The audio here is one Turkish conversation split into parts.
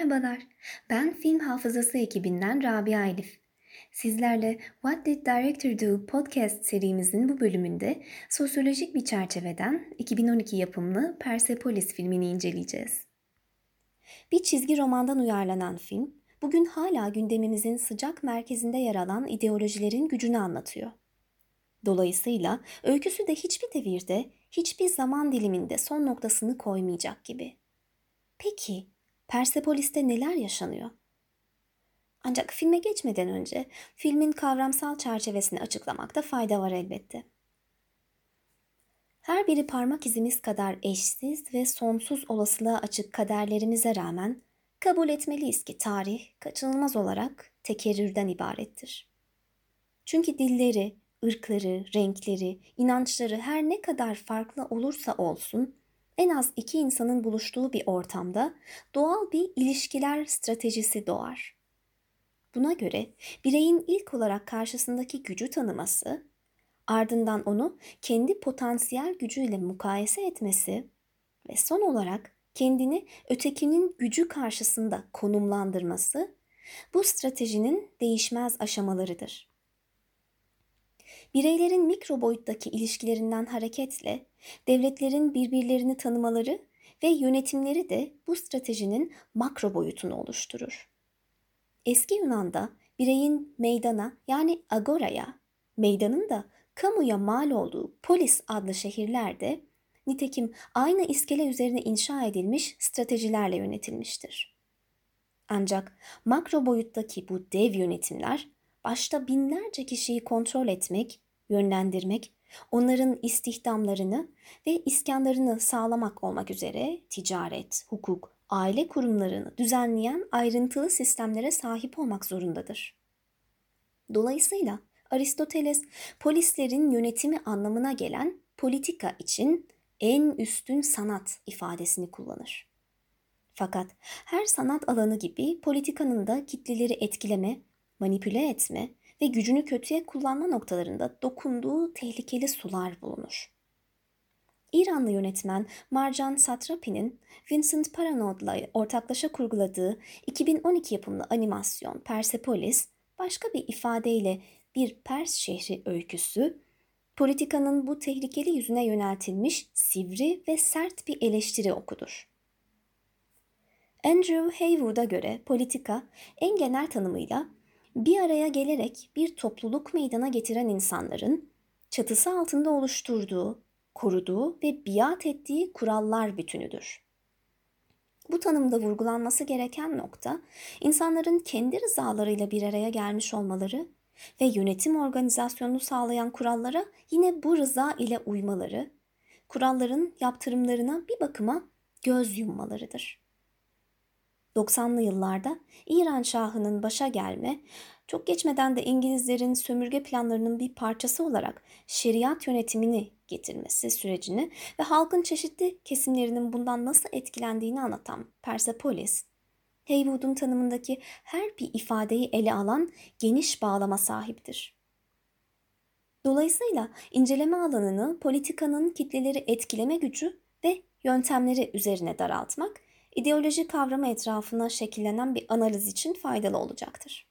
Merhabalar, ben Film Hafızası ekibinden Rabia Elif. Sizlerle What Did Director Do podcast serimizin bu bölümünde sosyolojik bir çerçeveden 2012 yapımlı Persepolis filmini inceleyeceğiz. Bir çizgi romandan uyarlanan film, bugün hala gündemimizin sıcak merkezinde yer alan ideolojilerin gücünü anlatıyor. Dolayısıyla öyküsü de hiçbir devirde, hiçbir zaman diliminde son noktasını koymayacak gibi. Peki, Persepolis'te neler yaşanıyor? Ancak filme geçmeden önce filmin kavramsal çerçevesini açıklamakta fayda var elbette. Her biri parmak izimiz kadar eşsiz ve sonsuz olasılığa açık kaderlerimize rağmen kabul etmeliyiz ki tarih kaçınılmaz olarak tekerrürden ibarettir. Çünkü dilleri, ırkları, renkleri, inançları her ne kadar farklı olursa olsun, en az iki insanın buluştuğu bir ortamda doğal bir ilişkiler stratejisi doğar. Buna göre bireyin ilk olarak karşısındaki gücü tanıması, ardından onu kendi potansiyel gücüyle mukayese etmesi ve son olarak kendini ötekinin gücü karşısında konumlandırması bu stratejinin değişmez aşamalarıdır. Bireylerin mikro boyuttaki ilişkilerinden hareketle devletlerin birbirlerini tanımaları ve yönetimleri de bu stratejinin makro boyutunu oluşturur. Eski Yunan'da bireyin meydana yani agoraya, meydanın da kamuya mal olduğu polis adlı şehirlerde nitekim aynı iskele üzerine inşa edilmiş stratejilerle yönetilmiştir. Ancak makro boyuttaki bu dev yönetimler başta binlerce kişiyi kontrol etmek, yönlendirmek, onların istihdamlarını ve iskanlarını sağlamak olmak üzere ticaret, hukuk, aile kurumlarını düzenleyen ayrıntılı sistemlere sahip olmak zorundadır. Dolayısıyla Aristoteles polislerin yönetimi anlamına gelen politika için en üstün sanat ifadesini kullanır. Fakat her sanat alanı gibi politikanın da kitleleri etkileme, manipüle etme ve gücünü kötüye kullanma noktalarında dokunduğu tehlikeli sular bulunur. İranlı yönetmen Marjan Satrapi'nin Vincent Paranaud'la ortaklaşa kurguladığı 2012 yapımlı animasyon Persepolis, başka bir ifadeyle bir Pers şehri öyküsü, politikanın bu tehlikeli yüzüne yöneltilmiş sivri ve sert bir eleştiri okudur. Andrew Haywood'a göre politika en genel tanımıyla bir araya gelerek bir topluluk meydana getiren insanların çatısı altında oluşturduğu, koruduğu ve biat ettiği kurallar bütünüdür. Bu tanımda vurgulanması gereken nokta, insanların kendi rızalarıyla bir araya gelmiş olmaları ve yönetim organizasyonunu sağlayan kurallara yine bu rıza ile uymaları, kuralların yaptırımlarına bir bakıma göz yummalarıdır. 90'lı yıllarda İran Şahı'nın başa gelme, çok geçmeden de İngilizlerin sömürge planlarının bir parçası olarak şeriat yönetimini getirmesi sürecini ve halkın çeşitli kesimlerinin bundan nasıl etkilendiğini anlatan Persepolis, Haywood'un tanımındaki her bir ifadeyi ele alan geniş bağlama sahiptir. Dolayısıyla inceleme alanını politikanın kitleleri etkileme gücü ve yöntemleri üzerine daraltmak, ideoloji kavramı etrafına şekillenen bir analiz için faydalı olacaktır.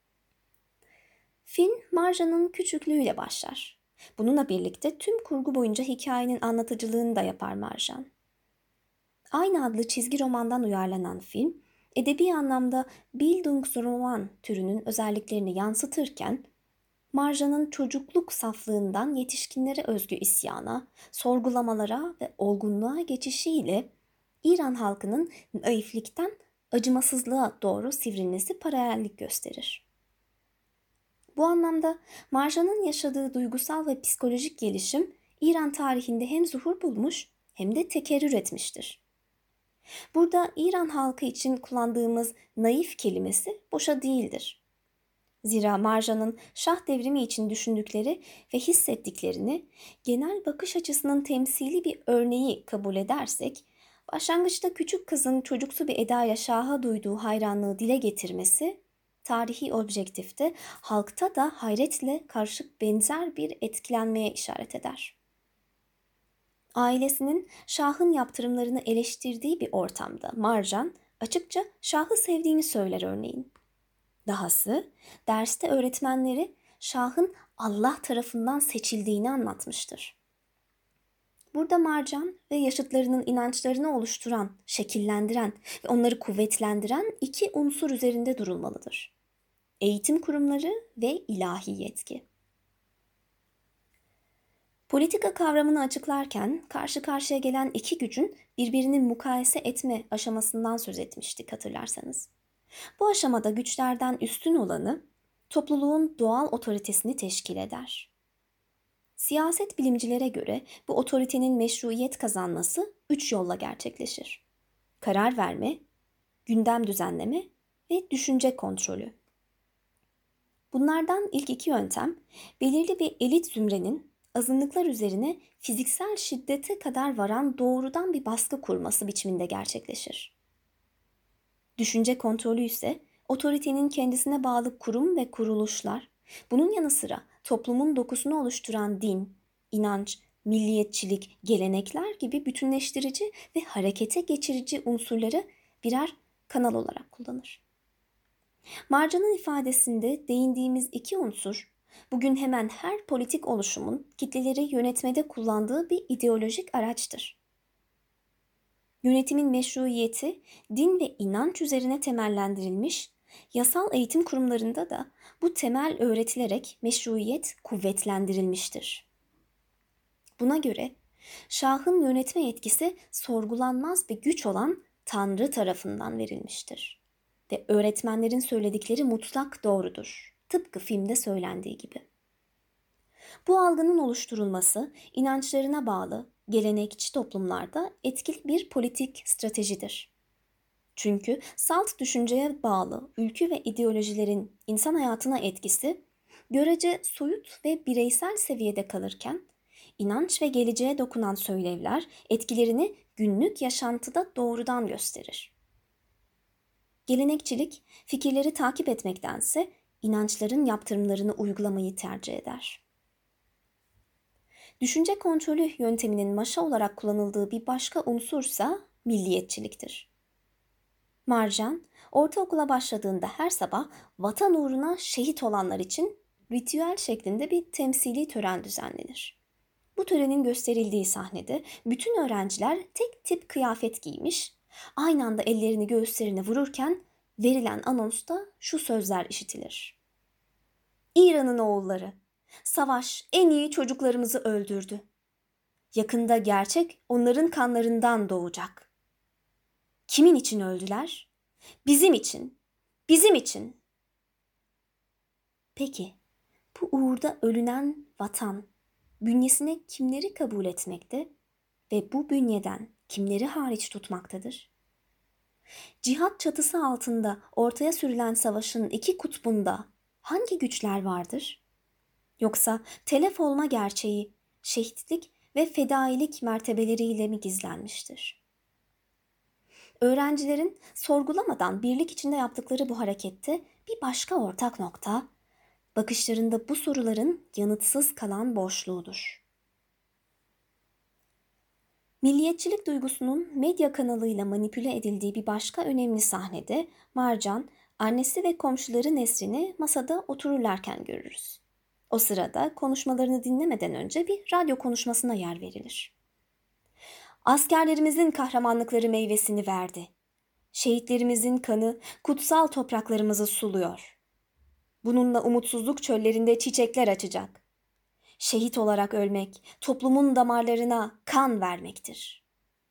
Film Marjan'ın küçüklüğüyle başlar. Bununla birlikte tüm kurgu boyunca hikayenin anlatıcılığını da yapar Marjan. Aynı adlı çizgi romandan uyarlanan film, edebi anlamda Bildungsroman türünün özelliklerini yansıtırken, Marjan'ın çocukluk saflığından yetişkinlere özgü isyana, sorgulamalara ve olgunluğa geçişiyle İran halkının naiflikten acımasızlığa doğru sivrilmesi paralellik gösterir. Bu anlamda Marjan'ın yaşadığı duygusal ve psikolojik gelişim İran tarihinde hem zuhur bulmuş hem de tekerrür etmiştir. Burada İran halkı için kullandığımız naif kelimesi boşa değildir. Zira Marjan'ın Şah devrimi için düşündükleri ve hissettiklerini genel bakış açısının temsili bir örneği kabul edersek, başlangıçta küçük kızın çocuksu bir edayla Şah'a duyduğu hayranlığı dile getirmesi, tarihi objektifte halkta da hayretle karşılık benzer bir etkilenmeye işaret eder. Ailesinin Şah'ın yaptırımlarını eleştirdiği bir ortamda Marjan açıkça Şah'ı sevdiğini söyler örneğin. Dahası derste öğretmenleri Şah'ın Allah tarafından seçildiğini anlatmıştır. Burada Marcan ve yaşıtlarının inançlarını oluşturan, şekillendiren ve onları kuvvetlendiren iki unsur üzerinde durulmalıdır. Eğitim kurumları ve ilahi yetki. Politika kavramını açıklarken karşı karşıya gelen iki gücün birbirini mukayese etme aşamasından söz etmiştik hatırlarsanız. Bu aşamada güçlerden üstün olanı topluluğun doğal otoritesini teşkil eder. Siyaset bilimcilere göre bu otoritenin meşruiyet kazanması 3 yolla gerçekleşir. Karar verme, gündem düzenleme ve düşünce kontrolü. Bunlardan ilk iki yöntem belirli bir elit zümrenin azınlıklar üzerine fiziksel şiddete kadar varan doğrudan bir baskı kurması biçiminde gerçekleşir. Düşünce kontrolü ise otoritenin kendisine bağlı kurum ve kuruluşlar, bunun yanı sıra toplumun dokusunu oluşturan din, inanç, milliyetçilik, gelenekler gibi bütünleştirici ve harekete geçirici unsurları birer kanal olarak kullanır. Marcan'ın ifadesinde değindiğimiz iki unsur, bugün hemen her politik oluşumun kitleleri yönetmede kullandığı bir ideolojik araçtır. Yönetimin meşruiyeti din ve inanç üzerine temellendirilmiş, yasal eğitim kurumlarında da bu temel öğretilerek meşruiyet kuvvetlendirilmiştir. Buna göre Şah'ın yönetme yetkisi sorgulanmaz bir güç olan Tanrı tarafından verilmiştir. Ve öğretmenlerin söyledikleri mutlak doğrudur. Tıpkı filmde söylendiği gibi. Bu algının oluşturulması inançlarına bağlı gelenekçi toplumlarda etkili bir politik stratejidir. Çünkü salt düşünceye bağlı ülkü ve ideolojilerin insan hayatına etkisi görece soyut ve bireysel seviyede kalırken inanç ve geleceğe dokunan söylevler etkilerini günlük yaşantıda doğrudan gösterir. Gelenekçilik fikirleri takip etmektense inançların yaptırımlarını uygulamayı tercih eder. Düşünce kontrolü yönteminin maşa olarak kullanıldığı bir başka unsursa milliyetçiliktir. Marcan, ortaokula başladığında her sabah vatan uğruna şehit olanlar için ritüel şeklinde bir temsili tören düzenlenir. Bu törenin gösterildiği sahnede bütün öğrenciler tek tip kıyafet giymiş, aynı anda ellerini göğüslerine vururken verilen anonsta şu sözler işitilir. İran'ın oğulları, savaş en iyi çocuklarımızı öldürdü. Yakında gerçek onların kanlarından doğacak. Kimin için öldüler? Bizim için, bizim için. Peki, bu uğurda ölünen vatan, bünyesine kimleri kabul etmekte ve bu bünyeden kimleri hariç tutmaktadır? Cihat çatısı altında ortaya sürülen savaşın iki kutbunda hangi güçler vardır? Yoksa telef olma gerçeği, şehitlik ve fedailik mertebeleriyle mi gizlenmiştir? Öğrencilerin sorgulamadan birlik içinde yaptıkları bu harekette bir başka ortak nokta, bakışlarında bu soruların yanıtsız kalan boşluğudur. Milliyetçilik duygusunun medya kanalıyla manipüle edildiği bir başka önemli sahnede Marcan, annesi ve komşuları Nesrin'i masada otururlarken görürüz. O sırada konuşmalarını dinlemeden önce bir radyo konuşmasına yer verilir. Askerlerimizin kahramanlıkları meyvesini verdi. Şehitlerimizin kanı kutsal topraklarımızı suluyor. Bununla umutsuzluk çöllerinde çiçekler açacak. Şehit olarak ölmek, toplumun damarlarına kan vermektir.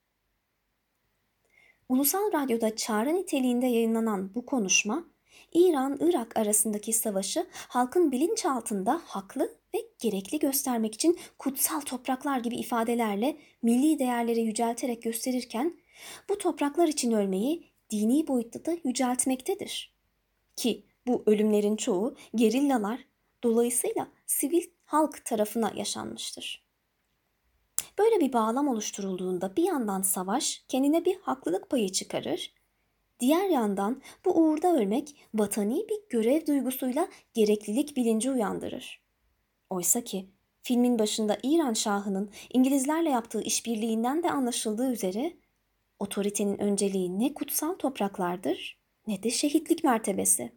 Ulusal Radyo'da çağrı niteliğinde yayınlanan bu konuşma, İran-Irak arasındaki savaşı halkın bilinçaltında haklı ve gerekli göstermek için kutsal topraklar gibi ifadelerle milli değerleri yücelterek gösterirken, bu topraklar için ölmeyi dini boyutta da yüceltmektedir. Ki bu ölümlerin çoğu gerillalar, dolayısıyla sivil halk tarafına yaşanmıştır. Böyle bir bağlam oluşturulduğunda bir yandan savaş kendine bir haklılık payı çıkarır, diğer yandan bu uğurda ölmek vatani bir görev duygusuyla gereklilik bilinci uyandırır. Oysa ki filmin başında İran Şahı'nın İngilizlerle yaptığı işbirliğinden de anlaşıldığı üzere Otoritenin önceliği ne kutsal topraklardır ne de şehitlik mertebesi.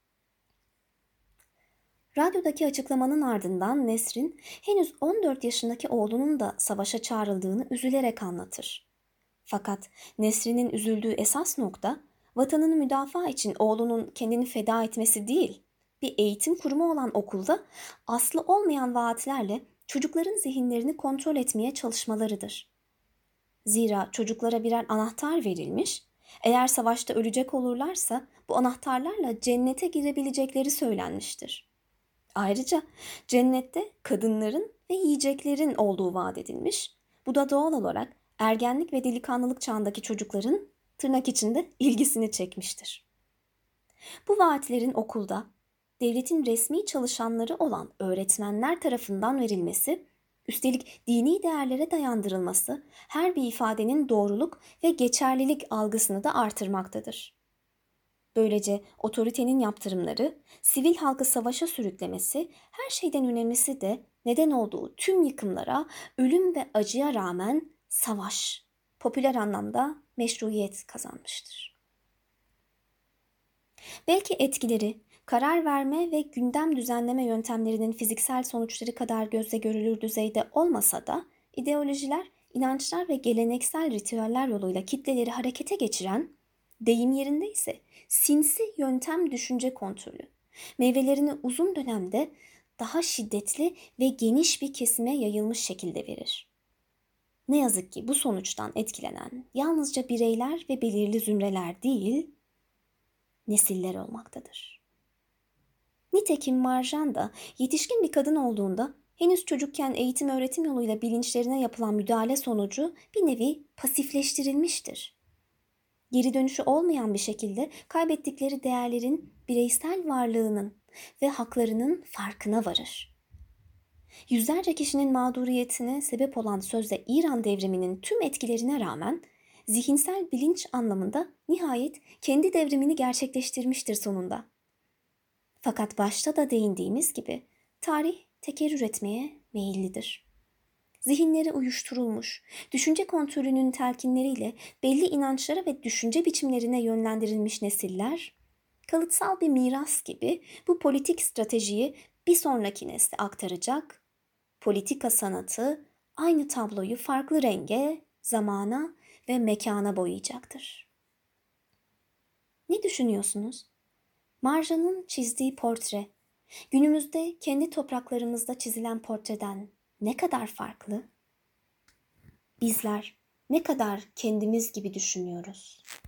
Radyodaki açıklamanın ardından Nesrin henüz 14 yaşındaki oğlunun da savaşa çağrıldığını üzülerek anlatır. Fakat Nesrin'in üzüldüğü esas nokta vatanını müdafaa için oğlunun kendini feda etmesi değil, bir eğitim kurumu olan okulda aslı olmayan vaatlerle çocukların zihinlerini kontrol etmeye çalışmalarıdır. Zira çocuklara birer anahtar verilmiş, eğer savaşta ölecek olurlarsa bu anahtarlarla cennete girebilecekleri söylenmiştir. Ayrıca cennette kadınların ve yiyeceklerin olduğu vaat edilmiş. Bu da doğal olarak ergenlik ve delikanlılık çağındaki çocukların tırnak içinde ilgisini çekmiştir. Bu vaatlerin okulda devletin resmi çalışanları olan öğretmenler tarafından verilmesi, üstelik dini değerlere dayandırılması her bir ifadenin doğruluk ve geçerlilik algısını da artırmaktadır. Böylece otoritenin yaptırımları, sivil halkı savaşa sürüklemesi, her şeyden önemlisi de neden olduğu tüm yıkımlara, ölüm ve acıya rağmen savaş, popüler anlamda meşruiyet kazanmıştır. Belki etkileri, karar verme ve gündem düzenleme yöntemlerinin fiziksel sonuçları kadar gözle görülür düzeyde olmasa da, ideolojiler, inançlar ve geleneksel ritüeller yoluyla kitleleri harekete geçiren, deyim yerinde ise sinsi yöntem düşünce kontrolü, meyvelerini uzun dönemde daha şiddetli ve geniş bir kesime yayılmış şekilde verir. Ne yazık ki bu sonuçtan etkilenen yalnızca bireyler ve belirli zümreler değil, nesiller olmaktadır. Nitekim Marjan da yetişkin bir kadın olduğunda henüz çocukken eğitim öğretim yoluyla bilinçlerine yapılan müdahale sonucu bir nevi pasifleştirilmiştir. Geri dönüşü olmayan bir şekilde kaybettikleri değerlerin bireysel varlığının ve haklarının farkına varır. Yüzlerce kişinin mağduriyetine sebep olan sözde İran devriminin tüm etkilerine rağmen zihinsel bilinç anlamında nihayet kendi devrimini gerçekleştirmiştir sonunda. Fakat başta da değindiğimiz gibi tarih tekerrür etmeye meyillidir. Zihinleri uyuşturulmuş, düşünce kontrolünün telkinleriyle belli inançlara ve düşünce biçimlerine yönlendirilmiş nesiller, kalıtsal bir miras gibi bu politik stratejiyi bir sonraki nesle aktaracak, politika sanatı aynı tabloyu farklı renge, zamana ve mekana boyayacaktır. Ne düşünüyorsunuz? Marjan'ın çizdiği portre, günümüzde kendi topraklarımızda çizilen portreden ne kadar farklı? Bizler ne kadar kendimiz gibi düşünüyoruz?